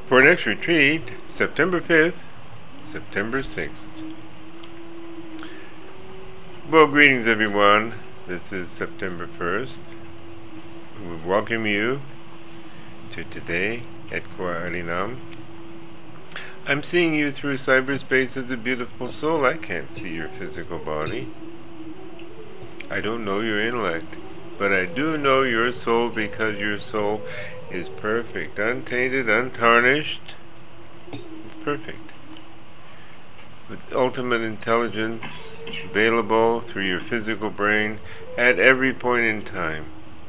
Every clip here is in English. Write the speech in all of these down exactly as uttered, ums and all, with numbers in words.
For next retreat, September fifth, September sixth. Well, greetings everyone. This is September first. We welcome you to today at Kuala I'm seeing you through cyberspace as a beautiful soul. I can't see your physical body. I don't know your intellect, but I do know your soul, because your soul is perfect, untainted, untarnished. It's perfect. With ultimate intelligence available through your physical brain at every point in time.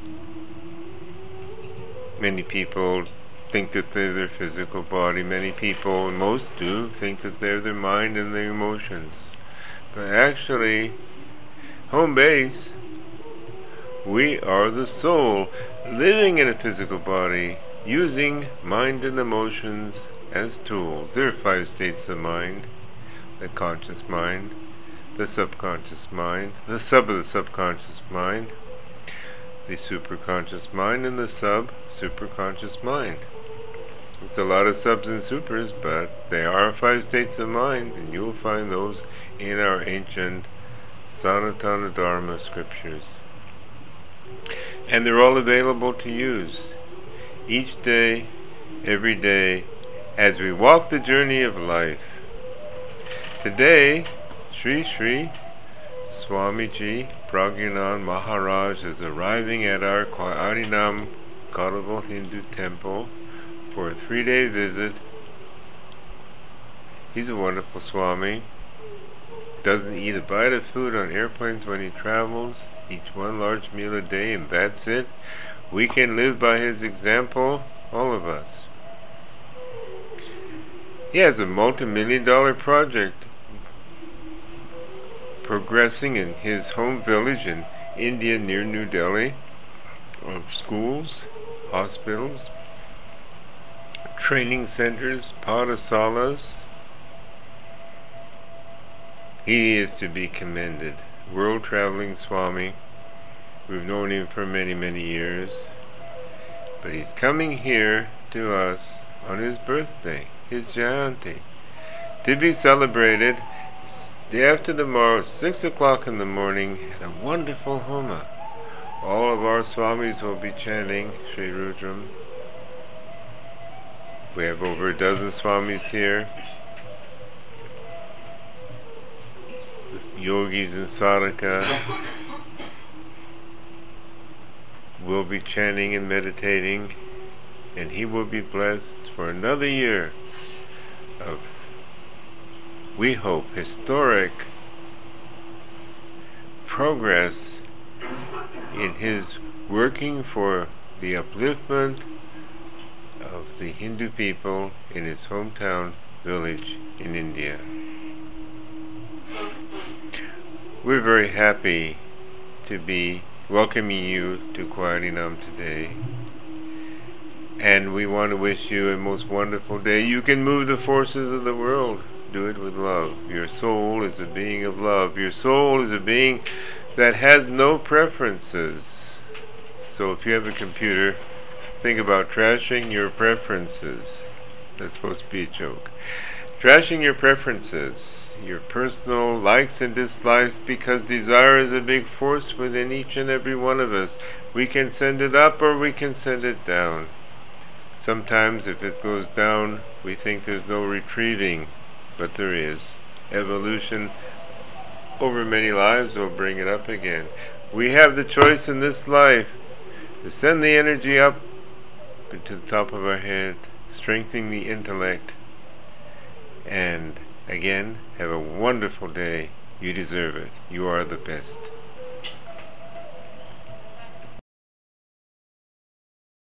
Many people think that they're their physical body. Many people, most do, think that they're their mind and their emotions. But actually, home base, we are the soul, living in a physical body, using mind and emotions as tools. There are five states of mind: the conscious mind, the subconscious mind, the sub of the subconscious mind, the superconscious mind, and the sub-superconscious mind. It's a lot of subs and supers, but they are five states of mind, and you will find those in our ancient Sanatana Dharma scriptures. And they're all available to use each day, every day, as we walk the journey of life. Today, Sri Sri Swamiji Pragyanand Maharaj is arriving at our Kwaadinam Gaudiya Hindu temple for a three-day visit. He's a wonderful Swami. Doesn't eat a bite of food on airplanes when he travels. Eats one large meal a day, and that's it. We can live by his example, all of us. He has a multi-million dollar project progressing in his home village in India near New Delhi, of schools, hospitals, training centers, padasalas. He is to be commended. World traveling Swami. We've known him for many, many years. But he's coming here to us on his birthday, his Jayanti, to be celebrated day after tomorrow, six o'clock in the morning, at a wonderful Homa. All of our Swamis will be chanting Sri Rudram. We have over a dozen Swamis here. The yogis and sadhaka will be chanting and meditating, and he will be blessed for another year of, we hope, historic progress in his working for the upliftment of the Hindu people in his hometown village in India. We're very happy to be welcoming you to Kwaadinam today, and we want to wish you a most wonderful day. You can move the forces of the world. Do it with love. Your soul is a being of love. Your soul is a being that has no preferences. So if you have a computer, think about trashing your preferences. That's supposed to be a joke. Trashing your preferences, your personal likes and dislikes, because desire is a big force within each and every one of us. We can send it up or we can send it down. Sometimes if it goes down, we think there's no retrieving, but there is. Evolution over many lives will bring it up again. We have the choice in this life to send the energy up into the top of our head, strengthening the intellect, and again, have a wonderful day. You deserve it. You are the best.